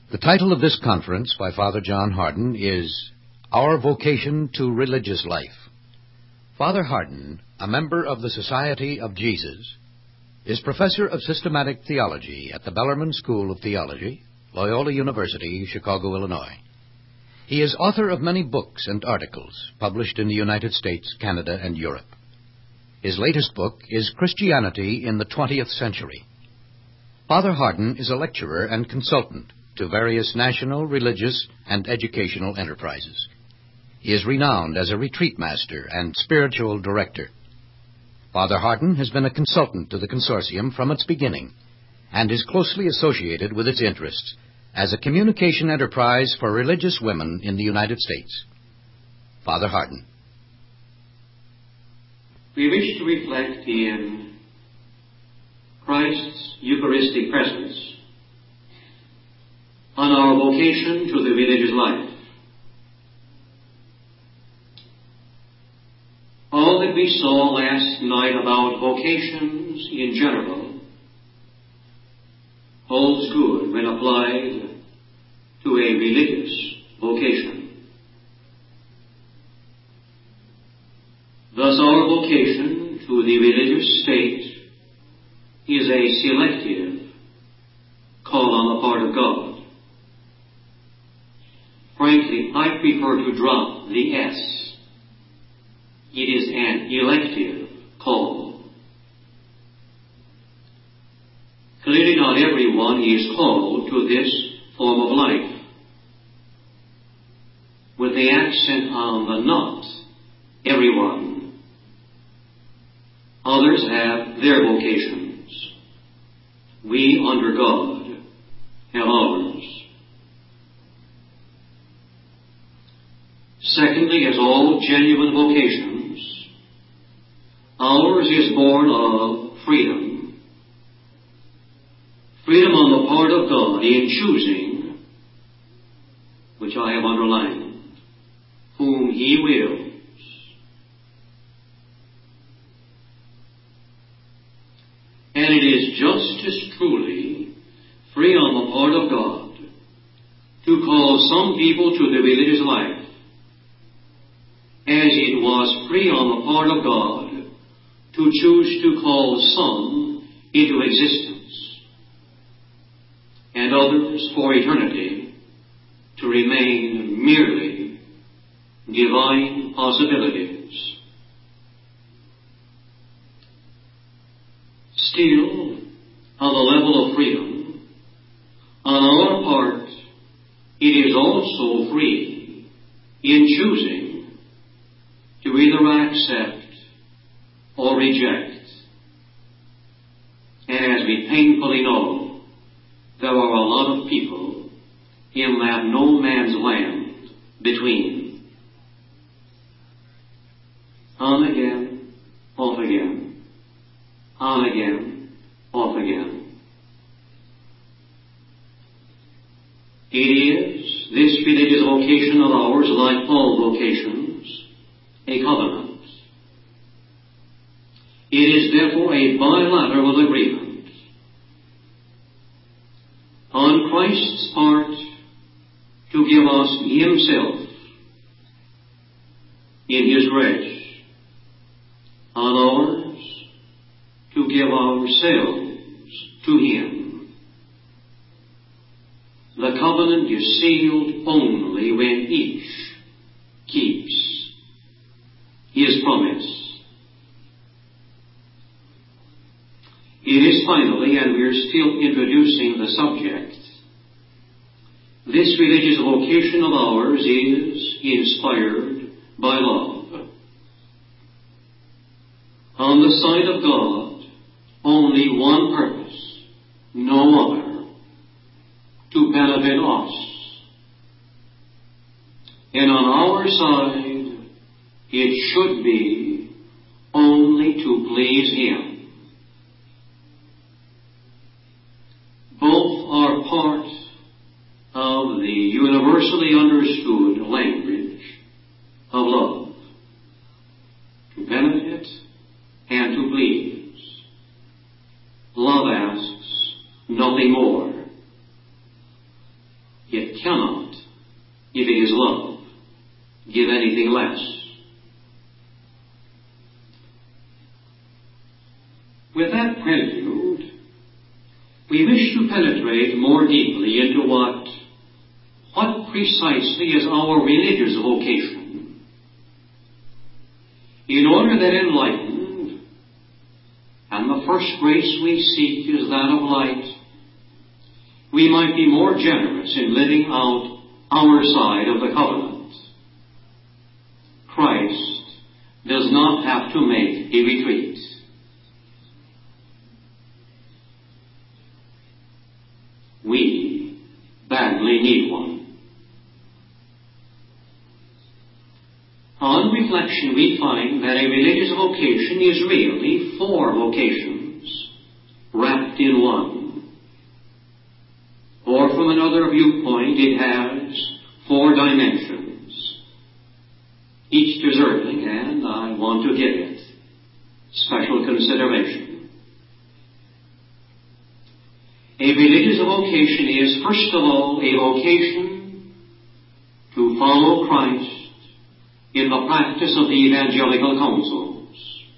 The title of this conference by Father John Hardon is Our Vocation to Religious Life. Father Hardon, a member of the Society of Jesus, is professor of systematic theology at the Bellarmine School of Theology, Loyola University, Chicago, Illinois. He is author of many books and articles published in the United States, Canada, and Europe. His latest book is Christianity in the 20th Century. Father Hardon is a lecturer and consultant to various national, religious, and educational enterprises. He is renowned as a retreat master and spiritual director. Father Hardon has been a consultant to the consortium from its beginning and is closely associated with its interests as a communication enterprise for religious women in the United States. Father Hardon. We wish to reflect in Christ's Eucharistic presence on our vocation to the religious life. All that we saw last night about vocations in general holds good when applied to a religious vocation. Thus our vocation to the religious state is a selective call on the part of God. Frankly, I prefer to drop the S. It is an elective call. Clearly not everyone is called to this form of life. With the accent on the not, everyone. Others have their vocations. We, under God, have ours. Secondly, as all genuine vocations, ours is born of freedom. Freedom on the part of God in choosing, which I have underlined, whom He wills. And it is just as truly free on the part of God to call some people to the religious life as it was free on the part of God to choose to call some into existence, and others for eternity to remain merely divine possibilities. Still, on the level of freedom, on our part, it is also free in choosing to either accept or reject. And as we painfully know, there are a lot of people in that no man's land between. On again, off again. On again, off again. It is this religious vocation of ours, like all vocations, a covenant. It is therefore a bilateral agreement on Christ's part to give us Himself in His grace, on ours to give ourselves to Him. The covenant is sealed only when each keeps His promise. It is finally, and we're still introducing the subject, this religious vocation of ours is inspired by love. On the side of God, only one purpose, no other, to benefit us. And on our side, it should be only to please Him. Both are part of the universally understood language of love. To benefit and to please. Love asks nothing more. give anything less. With that prelude, we wish to penetrate more deeply into what precisely is our religious vocation, in order that enlightened, and the first grace we seek is that of light, we might be more generous in living out our side of the covenant. Christ does not have to make a retreat. We badly need one. On reflection, we find that a religious vocation is really 4 vocations wrapped in one. Or from another viewpoint, it has 4 dimensions, each deserving, and I want to give it special consideration. A religious vocation is, first of all, a vocation to follow Christ in the practice of the evangelical counsels.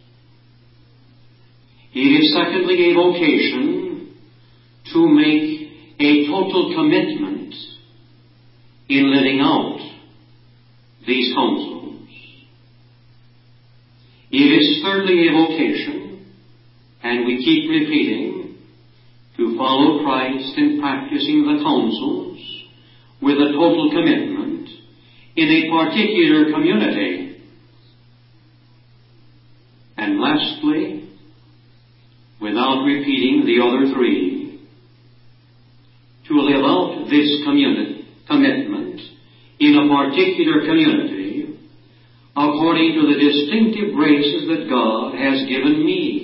It is, secondly, a vocation to make a total commitment in living out these counsels. It is, thirdly, a vocation, and we keep repeating, to follow Christ in practicing the counsels with a total commitment in a particular community. And lastly, without repeating the other 3, to live out this commitment in a particular community according to the distinctive graces that God has given me.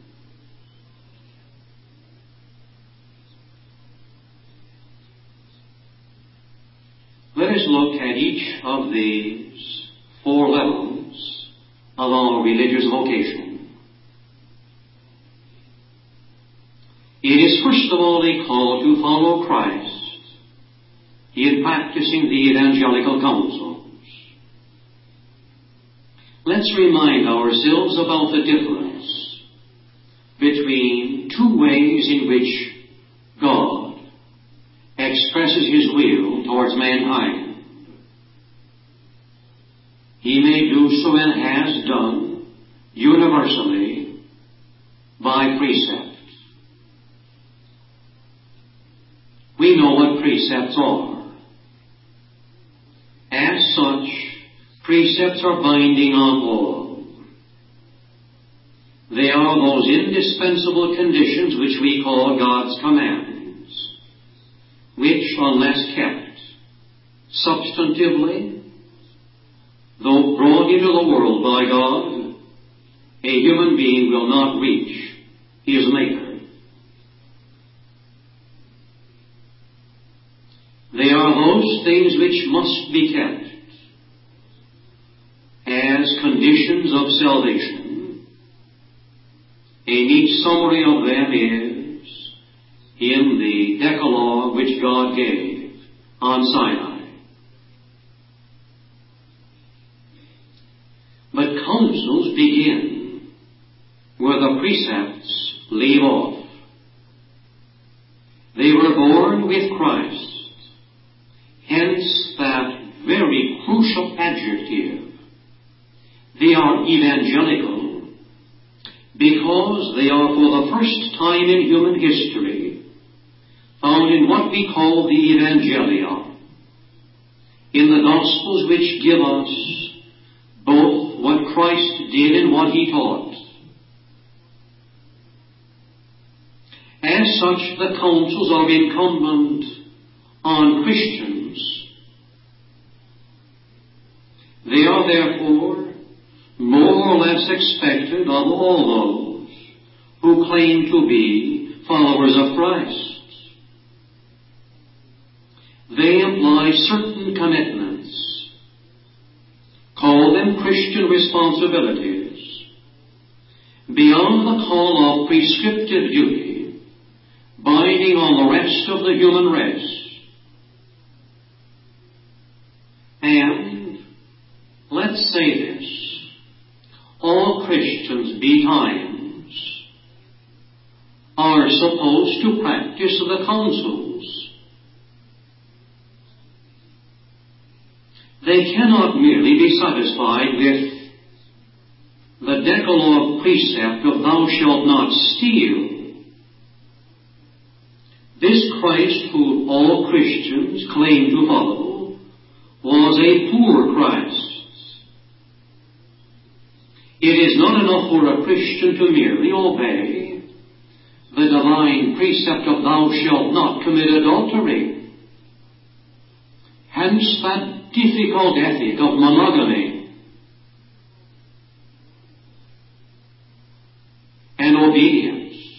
Let us look at each of these 4 levels of our religious vocation. It is, first of all, a call to follow Christ in practicing the evangelical counsels. Let's remind ourselves about the difference between 2 ways in which God expresses His will towards mankind. He may do so, and has done, universally by precept. We know what precepts are. As such, precepts are binding on all. They are those indispensable conditions which we call God's commandments, which, unless kept substantively, though brought into the world by God, a human being will not reach his Maker. They are those things which must be kept as conditions of salvation. A neat summary of them is in the Decalogue which God gave on Sinai. But counsels begin where the precepts leave off. They were born with Christ. Hence that very crucial adjective. They are evangelical because they are for the first time in human history found in what we call the Evangelia, in the Gospels which give us both what Christ did and what He taught. As such, the counsels are incumbent on Christians. They are therefore more or less expected of all those who claim to be followers of Christ. They imply certain commitments. Call them Christian responsibilities. Beyond the call of prescriptive duty, binding on the rest of the human race. And let's say this. All Christians betimes are supposed to practice the counsels. They cannot merely be satisfied with the Decalogue precept of thou shalt not steal. This Christ who all Christians claim to follow was a poor Christ. It is not enough for a Christian to merely obey the divine precept of thou shalt not commit adultery. Hence that difficult ethic of monogamy and obedience.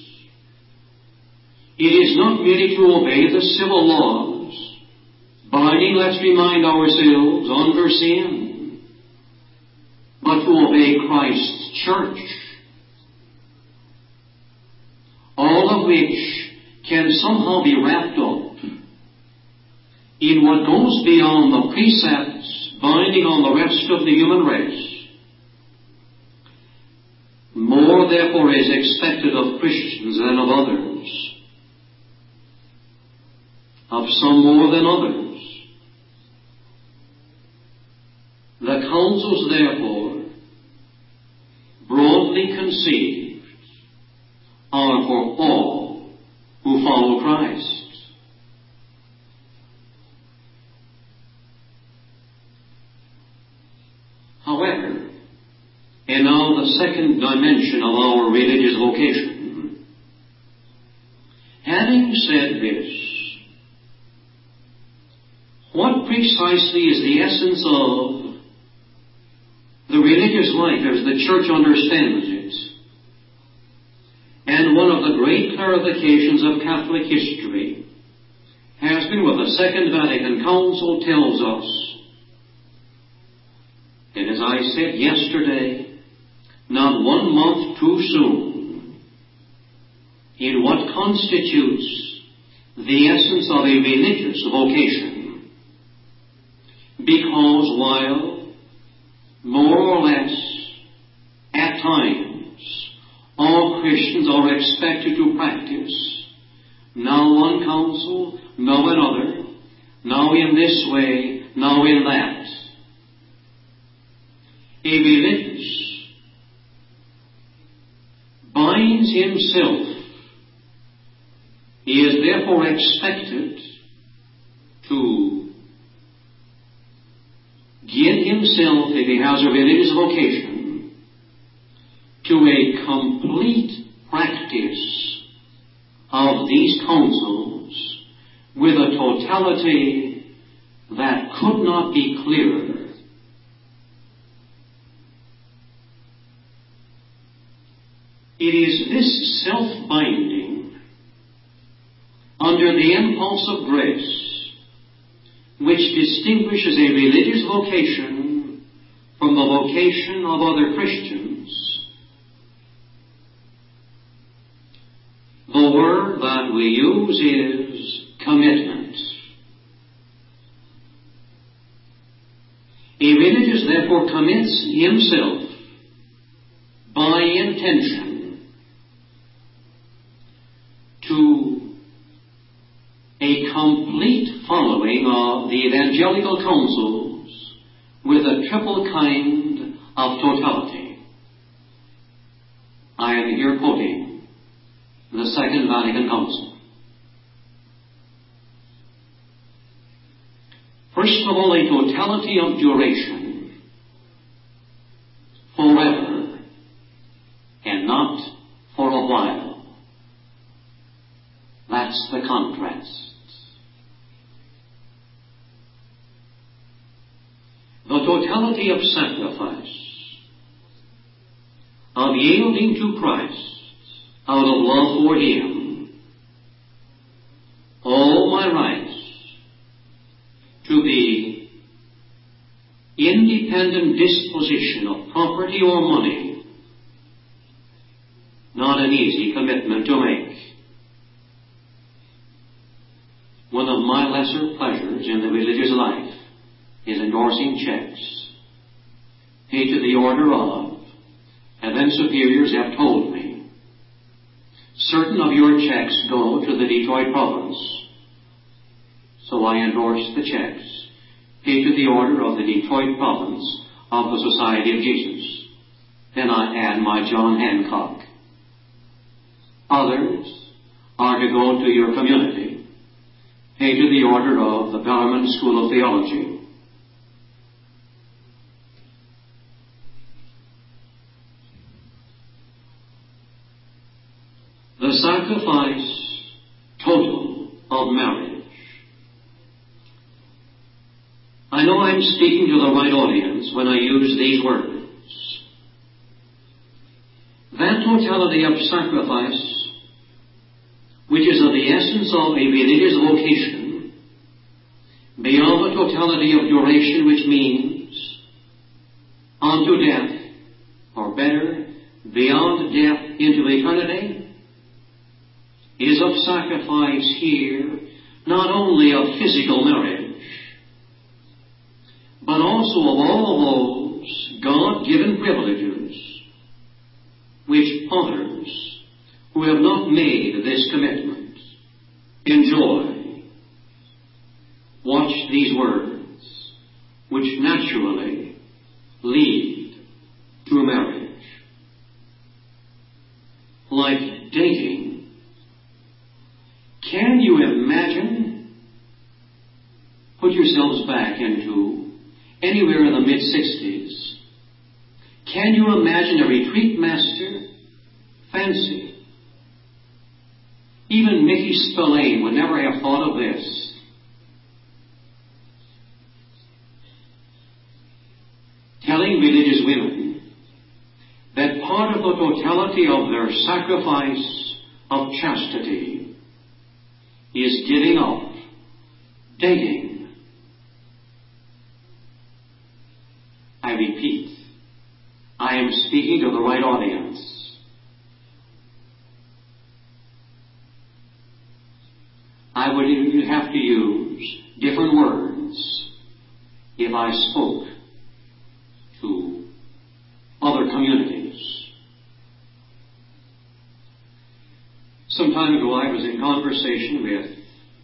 It is not merely to obey the civil laws, binding, let's remind ourselves, under sin, but to obey Christ's church, all of which can somehow be wrapped up in what goes beyond the precepts binding on the rest of the human race. More, therefore, is expected of Christians than of others, of some more than others. The counsels, therefore, broadly conceived, are for all who follow Christ. However, and now the second dimension of our religious vocation, having said this, what precisely is the essence of the religious life as the Church understands it? And one of the great clarifications of Catholic history has been what the Second Vatican Council tells us. And as I said yesterday, not 1 month too soon, in what constitutes the essence of a religious vocation. Because while, more or less, at times, all Christians are expected to practice, now one counsel, now another, now in this way, now in that. A religious binds himself. He is therefore expected to give himself, if he has a religious vocation, to a complete practice of these counsels with a totality that could not be clearer. It is this self-binding under the impulse of grace which distinguishes a religious vocation from the vocation of other Christians. The word that we use is commitment. A religious therefore commits himself by intention to a complete following of the evangelical counsels with a triple kind of totality. I am here quoting the Second Vatican Council. First of all, a totality of duration, forever, and not for a while. That's the contrast. The totality of sacrifice, of yielding to Christ out of love for Him, all my rights to the independent disposition of property or money, not an easy commitment to make. One of my lesser pleasures in the religious life is endorsing checks. pay to the order of, and then superiors have told me, certain of your checks go to the Detroit province. So I endorse the checks, pay to the order of the Detroit province of the Society of Jesus. Then I add my John Hancock. Others are to go to your community, pay to the order of the Bellarmine School of Theology. The sacrifice total of marriage. I know I'm speaking to the right audience when I use these words. That totality of sacrifice, which is of the essence of a religious vocation, beyond the totality of duration, which means unto death, or better, beyond death into eternity, is of sacrifice here, not only of physical marriage, but also of all those God-given privileges which others who have not made this commitment enjoy. Watch these words, which naturally lead to marriage. Like dating, can you imagine, put yourselves back into anywhere in the mid-60s, can you imagine a retreat master? Fancy. Even Mickey Spillane would never have thought of this. Telling religious women that part of the totality of their sacrifice of chastity is giving up dating. I repeat, I am speaking to the right audience. I would even have to use different words if I spoke to other communities. Some time ago I was in conversation with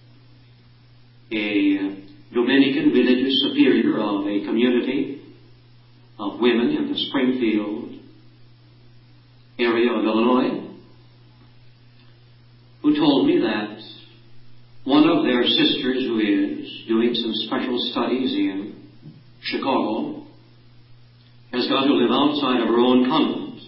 a Dominican religious superior of a community of women in the Springfield area of Illinois, who told me that one of their sisters, who is doing some special studies in Chicago, has got to live outside of her own convent.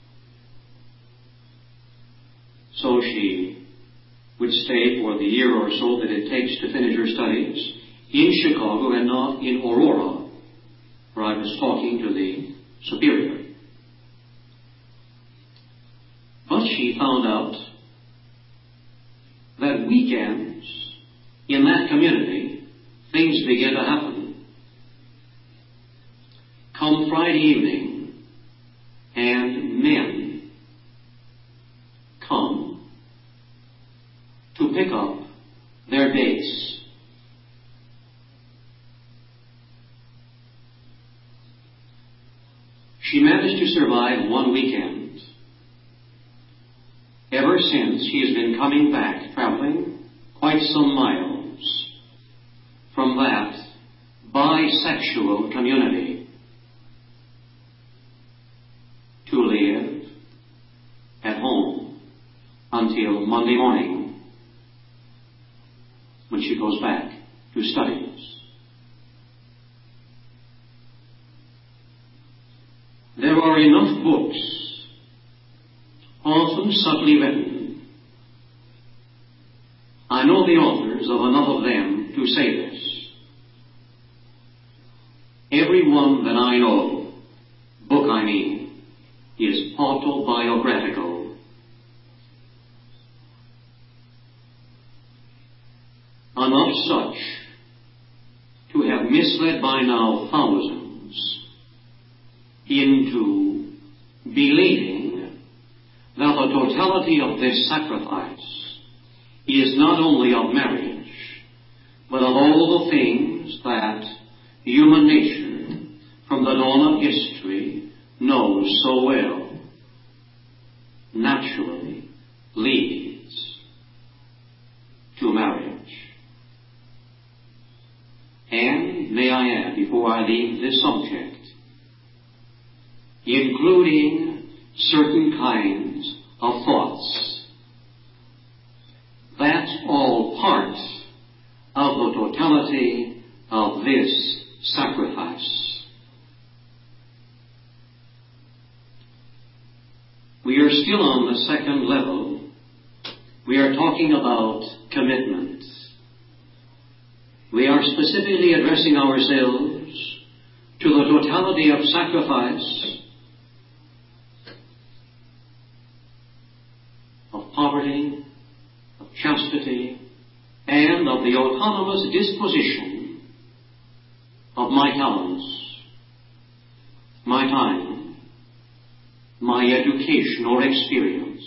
So she would stay for the year or so that it takes to finish her studies in Chicago and not in Aurora, where I was talking to the superior. But she found out that weekends in that community, things begin to happen. Come Friday evening, and men come to pick up their dates. She managed to survive one weekend. Ever since, she has been coming back, traveling quite some miles from that bisexual community to live at home until Monday morning when she goes back to studies. There are enough books, often subtly written. I know the authors of enough of them to say this. Everyone that I know, book I mean, is autobiographical. Enough such to have misled by now thousands into believing that the totality of this sacrifice is not only of marriage, but of all the things that human nature, from the dawn of history, studying this subject, including certain kinds of thoughts. That's all part of the totality of this sacrifice. We are still on the second level. We are talking about commitment. We are specifically addressing ourselves to the totality of sacrifice, of poverty, of chastity, and of the autonomous disposition of my talents, my time, my education or experience.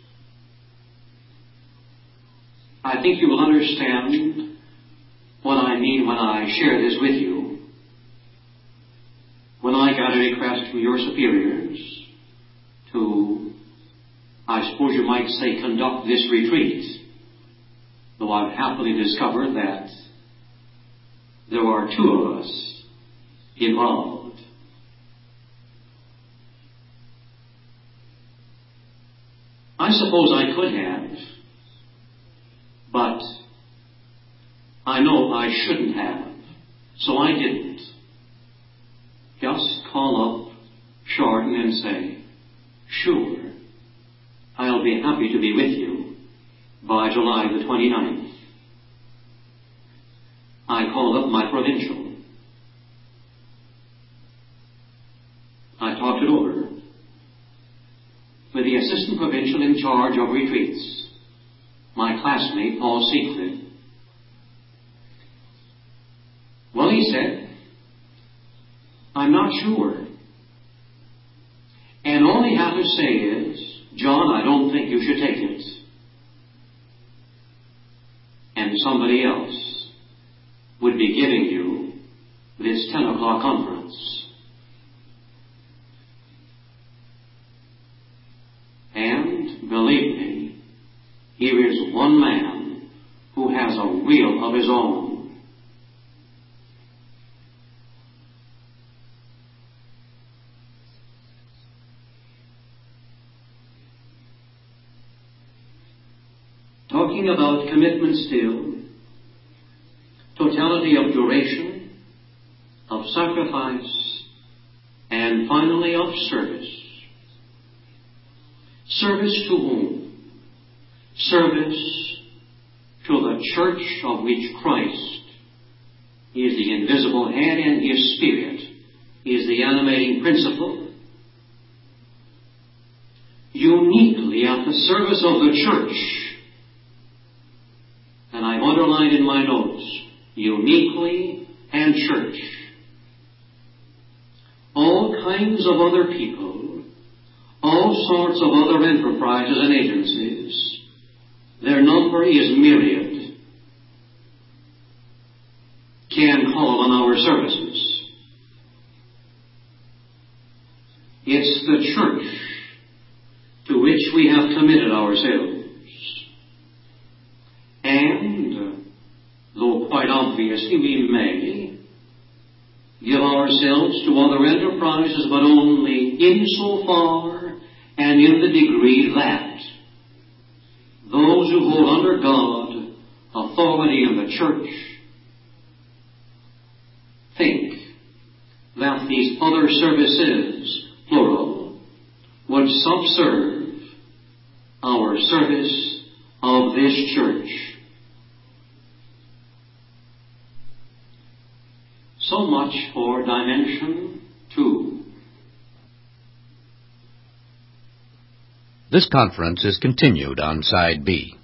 I think you will understand what I mean when I share this with you. When I got a request from your superiors to, I suppose you might say, conduct this retreat, though I've happily discovered that there are two of us involved. I suppose I could have, but I know I shouldn't have, so I didn't. Just call up Chardon and say, sure, I'll be happy to be with you by July the 29th. I called up my provincial. I talked it over with the assistant provincial in charge of retreats, my classmate Paul Siegfried. Well, he said, I'm not sure. And all he had to say is, John, I don't think you should take it. And somebody else would be giving you this 10 o'clock conference. And, believe me, here is one man who has a will of his own. Talking about commitment still, totality of duration, of sacrifice, and finally of service. Service to whom? Service to the church of which Christ is the invisible head and His Spirit is the animating principle. Uniquely at the service of the church, and I underlined in my notes, uniquely and church. All kinds of other people, all sorts of other enterprises and agencies, their number is myriad, can call on our services. It's the church to which we have committed ourselves. And, though quite obviously we may give ourselves to other enterprises, but only insofar and in the degree that those who hold under God authority in the church think that these other services, plural, would subserve our service of this church. So much for dimension 2. This conference is continued on Side B.